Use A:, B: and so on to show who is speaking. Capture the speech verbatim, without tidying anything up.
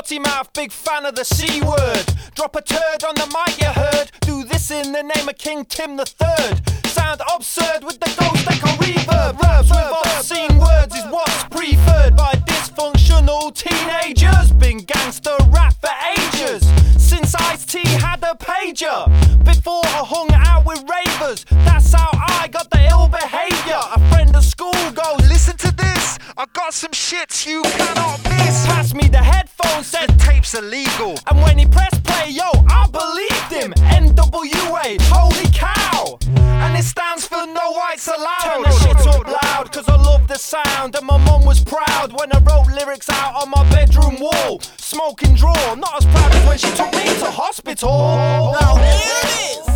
A: potty mouth, big fan of the C word. Drop a turd on the mic, you heard. Do this in the name of King Tim the Third. Sound absurd with the ghost echo reverb. Verbs with obscene words is what's preferred by dysfunctional teenagers. Been gangster rap for ages, since Ice-T had a pager. Before I hung out with ravers, that's how I got the ill behaviour. A friend at school goes, listen to this, I got some shits you cannot miss. Pass me the headphones, said the tape's illegal. And when he pressed play, yo, I believed him. N W A, holy cow. And it stands for no whites allowed. Turn the shit up loud, cause I love the sound. And my mum was proud when I wrote lyrics out on my bedroom wall. Smoking draw, not as proud as when she took me to hospital. Now here it is.